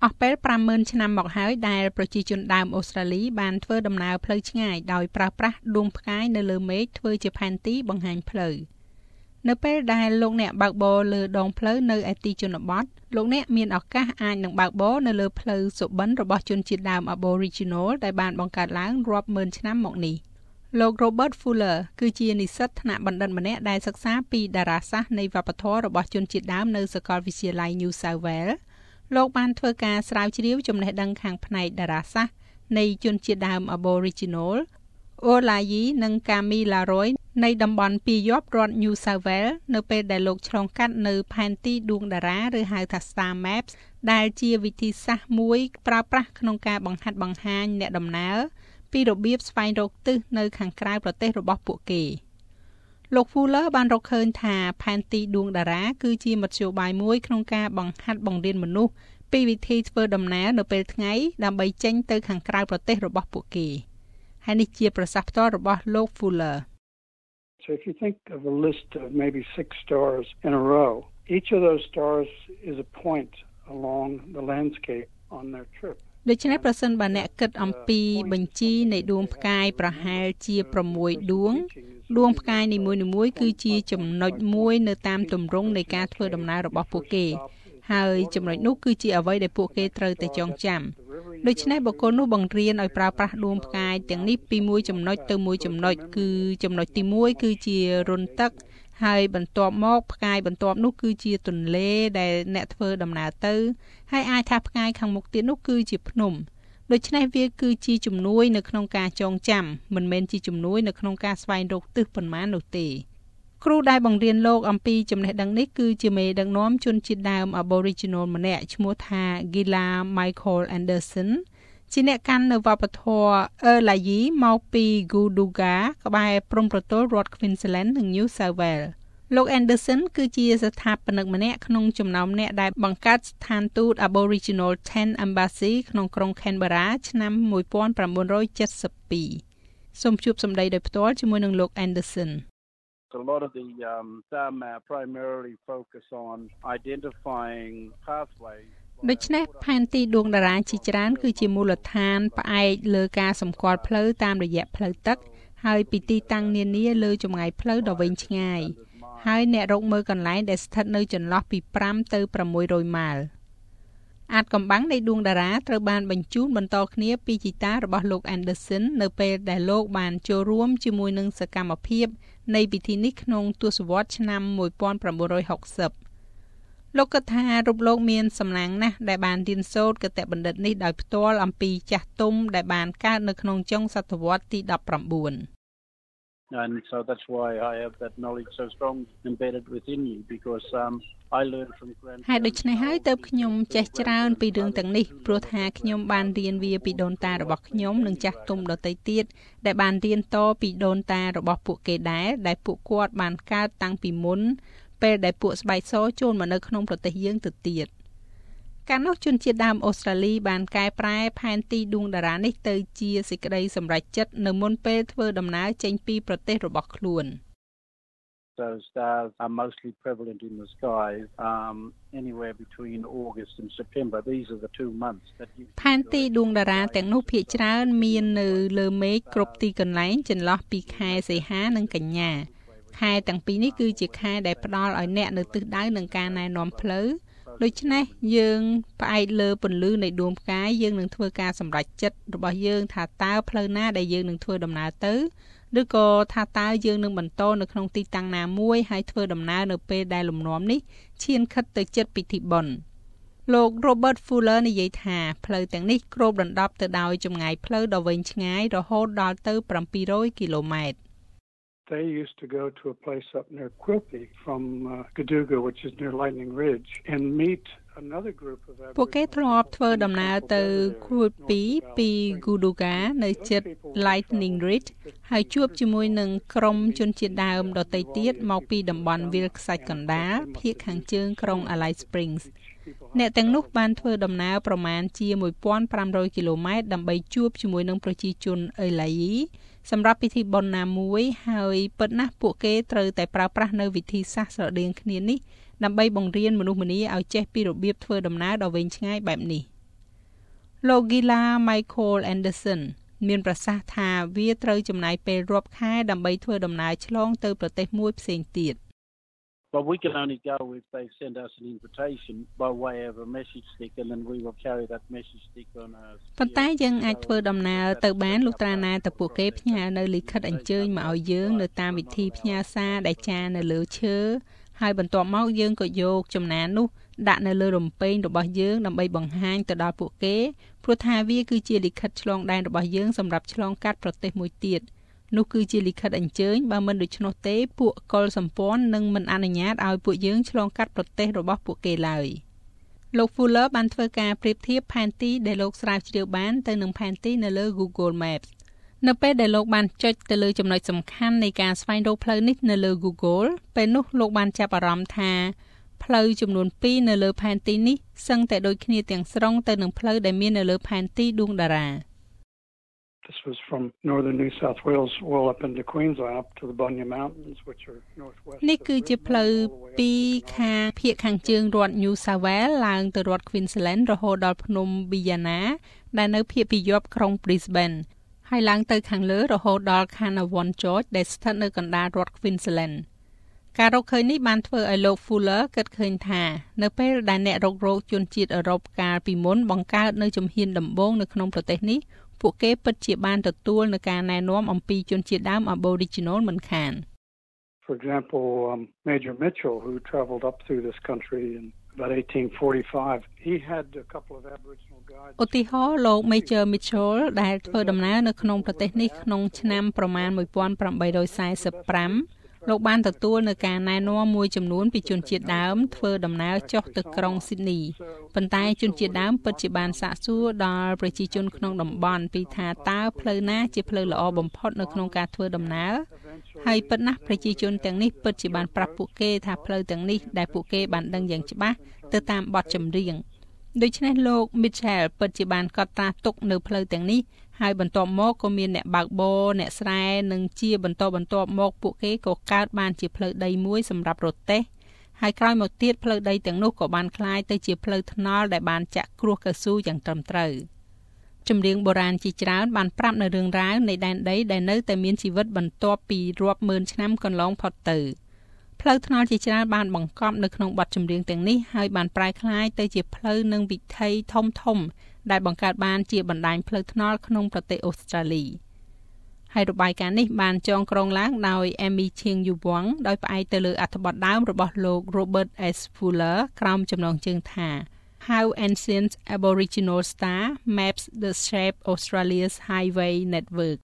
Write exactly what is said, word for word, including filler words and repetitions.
អស់ពេល five thousand ឆ្នាំមកហើយដែលប្រជាជនដើមអូស្ត្រាលីបានធ្វើដំណើរផ្លូវឆ្ងាយដោយប្រើប្រាស់ដួងផ្កាយនៅលើមេឃធ្វើជាផែនទីបង្ហាញផ្លូវនៅពេលដែលលោកអ្នកបើកបរលើដងផ្លូវនៅឯទីជនបទលោកអ្នកមានឱកាសអាចនឹងបើកបរនៅលើផ្លូវសុបិនរបស់ជនជាតិដើម Aboriginal ដែលបានបង្កើតឡើងរាប់ម៉ឺនឆ្នាំមកនេះលោក Robert Fuller គឺជានិស្សិតថ្នាក់បណ្ឌិតម្នាក់ដែលសិក្សាពីតារាសាស្ត្រនៃវប្បធម៌របស់ជនជាតិដើមនៅសាកលវិទ្យាល័យ New South Wales លោកបានធ្វើការស្រាវជ្រាវចំណេះដឹងខាងផ្នែកតារាសាស្ត្រនៃជនជាតិដើម Aboriginal Olayi និង Camilla Roy នៃតំបន់ពីយប់រដ្ឋ New South Wales នៅពេលដែលលោកឆ្លងកាត់នៅផែនទីដួងតារាឬហៅថា Star Maps ដែលជាវិធីសាស្ត្រមួយប្រើប្រាស់ក្នុងការបង្ហាត់បង្ហាញអ្នកដំណើរពីរបៀបស្វែងរកទិសនៅខាងក្រៅប្រទេសរបស់ពួកគេលោក Fuller បានរកឃើញថាផែនទីដួងតារាគឺជាមធ្យោបាយមួយក្នុងការបង្ហាត់បង្រៀនមនុស្សពីវិធីធ្វើដំណើរនៅពេលថ្ងៃដើម្បីចេញទៅខាងក្រៅប្រទេសរបស់ពួកគេហើយនេះជាប្រសាសន៍ផ្ទាល់របស់លោក Fuller So if you think of a list of maybe six stars in a row, each of those stars is a point along the landscape on their trip. ដូច្នេះប្រសិនបើអ្នកគិតអំពីបញ្ជីនៃដួងផ្កាយប្រហែលជាsixដួងដួងផ្កាយនីមួយៗគឺជាចំណុចមួយនៅតាមទម្រង់នៃការធ្វើដំណើររបស់ពួកគេហើយចំណុចនោះគឺជាអ្វីដែលពួកគេត្រូវតែចងចាំដូច្នេះបុគ្គលនោះបង្រៀនឲ្យប្រើប្រាស់ដួងផ្កាយទាំងនេះពីមួយចំណុចទៅមួយចំណុចគឺចំណុចទីoneគឺជារុនទឹកហើយបន្ទាប់មកផ្កាយបន្ទាប់នោះគឺជាទន្លេដែលអ្នកធ្វើដំណើរទៅហើយអាចថាផ្កាយខាងមុខទៀតនោះគឺជាភ្នំដូច្នេះវាគឺជាជំនួយនៅក្នុងការចងចាំមិនមែនជាជំនួយនៅក្នុងការស្វែងរកទិសប៉ុន្មាននោះទេគ្រូដែលបង្រៀនលោកអំពីចំណេះដឹងនេះគឺជាមេដឹកនាំជនជាតិដើម Aboriginal ម្នាក់ឈ្មោះថា Gila Michael Anderson ជាអ្នកកាន់នៅវប្បធម៌ Olayi មកពី Guduga ក្បែរព្រំប្រទល់រដ្ឋ Queensland និង New South Wales លោក Anderson គឺជាស្ថាបនិកម្នាក់ក្នុងចំណោមអ្នកដែលបង្កើតស្ថានទូត Aboriginal Tent Embassy ក្នុងក្រុង Canberra ឆ្នាំnineteen seventy-two សូមជួបសម្ដីដោយផ្ទាល់ជាមួយនឹងលោក Anderson A lot of the um, Star Map primarily focus on identifying pathways ដូច្នេះផែនទីដួងតារាជាច្រើនគឺជាមូលដ្ឋានផ្អែកលើការសម្គាល់ផ្លូវតាមរយៈផ្លូវទឹកហើយពីទីតាំងនានាលើចម្ងាយផ្លូវដ៏វែងឆ្ងាយហើយអ្នករកមើលកន្លែងដែលស្ថិតនៅចន្លោះពីfiveទៅsix hundredម៉ាល់អាចកំបាំងនៃដួងតារាត្រូវបានបញ្ជូនបន្តគ្នាពីជីតារបស់លោក Anderson នៅពេលដែលលោកបានចូលរួមជាមួយនឹងសកម្មភាពនៃពិធីនេះក្នុងទសវត្សរ៍ឆ្នាំnineteen sixtyលោកគិតថារូបលោកមានសំណាងណាស់ដែលបានរៀនសូត្រគតិបណ្ឌិតនេះដោយផ្ទាល់អំពីចាស់ទុំដែលបានកើតនៅក្នុងចុងសតវត្សរ៍ទីnineteen And so that's why I have that knowledge so strong embedded within you because um I learned from grandparents ហើយដូច្នេះហើយទើបខ្ញុំចេះច្រើនពីរឿងទាំងនេះព្រោះថាខ្ញុំបានរៀនវាពីដូនតារបស់ខ្ញុំនិងចាស់ទុំដទៃទៀតដែលបានរៀនតពីដូនតារបស់ពួកគេដែរដែលពួកគាត់បានកើតតាំងពីមុនពេលដែលពួកស្បែកសចូលមកនៅក្នុងប្រទេសយើងទៅទៀតកាលនោះជនជាតិដើមអូស្ត្រាលីបានកែប្រែផែនទីដួងតារានេះទៅជាសេចក្តីសម្រេចចិត្តនៅមុនពេលធ្វើដំណើរចេញពីប្រទេសរបស់ខ្លួន So stars are mostly prevalent in the sky um anywhere between August and September. These are the two months that you ផែនទីដួងតារាទាំងនោះភាគច្រើនមាននៅលើមេឃគ្រប់ទីកន្លែងចន្លោះពីខែសីហានិងកញ្ញាខែទាំងពីរនេះគឺជាខែដែលផ្ដល់ឲ្យអ្នកនៅទិសដៅនឹងការណែនាំផ្លូវដូច្នេះយើងផ្អែកលើពន្លឺនៃដួងផ្កាយយើងនឹងធ្វើការសម្រេចចិត្តរបស់យើងថាតើផ្លូវណាដែលយើងនឹងធ្វើដំណើរទៅឬក៏ថាតើយើងនឹងបន្តនៅក្នុងទីតាំងណាមួយហើយធ្វើដំណើរនៅពេលដែលលំនាំនេះឈានខិតទៅជិតពិធីបុណ្យលោក Robert Fuller និយាយថាផ្លូវទាំងនេះគ្របដណ្ដប់ទៅដោយចម្ងាយផ្លូវដ៏វែងឆ្ងាយរហូតដល់ទៅseven hundredគីឡូម៉ែត្រ They used to go to a place up near Quilpie from uh, Gaduga, which is near Lightning Ridge, and meet another group of ពួកគេធ្លាប់ធ្វើដំណើរទៅ Quilpie ពី Gaduga នៅជិត Lightning Ridge ហើយជួបជាមួយនឹងក្រុមជនជាតិដើមដទៃទៀតមកពីតំបន់វាលខ្សាច់កណ្ដាលភាគខាងជើងក្រុង Alice Springs អ្នកទាំងនោះបានធ្វើដំណើរប្រមាណជាfifteen hundredគីឡូម៉ែត្រដើម្បីជួបជាមួយនឹងប្រជាជន Olayiសម្រាប់ពិធីបុណ្យណាមួយហើយពិតណាស់ពួកគេត្រូវតែប្រើប្រាស់នៅវិធីសាស្ត្រស្រដៀងគ្នានេះដើម្បីបង្រៀនមនុស្សម្នាឲ្យចេះពីរបៀបធ្វើដំណើរដ៏វែងឆ្ងាយបែបនេះលោក Gila Michael Anderson មានប្រសាសន៍ថាវាត្រូវចំណាយពេលរាប់ខែដើម្បីធ្វើដំណើរឆ្លងទៅប្រទេសមួយផ្សេងទៀត But we can only go if they send us an invitation by way of a message stick and then we will carry that message stick on us. ប៉ុន្តែយើងអាចធ្វើដំណើរទៅបានលុះត្រាណាតែពួកគេផ្ញើនៅលិខិតអញ្ជើញមកឲ្យយើងនៅតាមវិធីផ្ញើសារដែលចារនៅលើឈើហើយបន្ទាប់មកយើងក៏យកចំណាននោះដាក់នៅលើរំពេងរបស់យើងដើម្បីបង្ហាញទៅដល់ពួកគេព្រោះថាវាគឺជាលិខិតឆ្លងដែនរបស់យើងសម្រាប់ឆ្លងកាត់ប្រទេសមួយទៀតនោះគឺជាលិខិតអញ្ជើញបើមិនដូច្នោះទេពួកកុលសម្ព័ន្ធនឹងមិនអនុញ្ញាតឲ្យពួកយើងឆ្លងកាត់ប្រទេសរបស់ពួកគេឡើយលោក Fuller បានធ្វើការប្រៀបធៀបផែនទីដែលលោកស្រាវជ្រាវបានទៅនឹងផែនទីនៅលើ Google Maps នៅពេលដែលលោកបានចុចទៅលើចំណុចសំខាន់នៃការស្វែងរកផ្លូវនេះនៅលើ Google ពេលនោះលោកបានចាប់អារម្មណ៍ថាផ្លូវចំនួនពីរនៅលើផែនទីនេះសឹងតែដូចគ្នាទាំងស្រុងទៅនឹងផ្លូវដែលមាននៅលើផែនទីដួងតារា This was from northern New South Wales well up into Queensland up to the Bunya Mountains which are northwest នេះគឺជាផ្លូវពីខាងភាគខាងជើងរដ្ឋ New South Wales ឡើងទៅរដ្ឋ Queensland រហូតដល់ភ្នំ Biana ដែលនៅភាគពីយប់ក្រុង Brisbane ហើយឡើងទៅខាងលើរហូតដល់ Carnarvon Gorge ដែលស្ថិតនៅកណ្ដាលរដ្ឋ Queensland ការរកឃើញនេះបានធ្វើឲ្យលោក Fuller គិតឃើញថានៅពេលដែលអ្នករករកជនជាតិអឺរ៉ុបកាលពីមុនបង្កើតនៅជំហានដំបូងនៅក្នុងប្រទេសនេះពួកគេពិតជាបានទទួលនៅការណែនាំអំពីជនជាតិដើម Aboriginal មិនខាន For example, um, Major Mitchell who traveled up through this country in about eighteen forty-five, he had a couple of Aboriginal guides. ឧទាហរណ៍លោក Major Mitchell ដែលធ្វើដំណើរនៅក្នុងប្រទេសនេះក្នុងឆ្នាំប្រមាណeighteen forty-fiveលោកបានទទួលនៅការណែនាំមួយចំនួនពីជនជាតិដើមធ្វើដំណើរចុះទៅក្រុង Sydney ប៉ុន្តែជនជាតិដើមពិតជាបានសាកសួរដល់ប្រជាជនក្នុងតំបន់ពីថាតើផ្លូវណាជាផ្លូវល្អបំផុតនៅក្នុងការធ្វើដំណើរហើយពិតណាស់ប្រជាជនទាំងនេះពិតជាបានប្រាប់ពួកគេថាផ្លូវទាំងនេះដែលពួកគេបានដឹងយ៉ាងច្បាស់ទៅតាមបទចម្រៀងដូច្នេះលោក Mitchell ពិតជាបានកត់ត្រាទុកនៅផ្លូវទាំងនេះហើយបន្ទាប់មកក៏មានអ្នកបើកបរអ្នកស្រែនិងជាបន្តបន្ទាប់មកពួកគេក៏កើតបានជាផ្លូវដីមួយសម្រាប់រទេះហើយក្រោយមកទៀតផ្លូវដីទាំងនោះក៏បានคล้ายទៅជាផ្លូវថ្នល់ដែលបានចាក់គ្រោះកៅស៊ូយ៉ាងត្រឹមត្រូវចម្រៀងបុរាណជាច្រើនបានប្រាប់នៅរឿងរ៉ាវនៃដែនដីដែលនៅតែមានជីវិតបន្ទាប់ពីរាប់ម៉ឺនឆ្នាំកន្លងផុតទៅផ្លូវថ្នល់ជាច្រើនបានបង្កប់នៅក្នុងបទចម្រៀងទាំងនេះហើយបានប្រែក្លាយទៅជាផ្លូវនិងវិថីធំធំដែលបង្កើតបានជាបណ្ដាញផ្លូវថ្នល់ក្នុងប្រទេសអូស្ត្រាលីហើយរបាយការណ៍នេះបានចងក្រងឡើងដោយ Amy Ching Yuwang ដោយផ្អែកទៅលើអត្ថបទដើមរបស់លោក Robert S. Fuller ក្រោមចំណងជើងថា How Ancient Aboriginal Star Maps the Shape Australia's Highway Network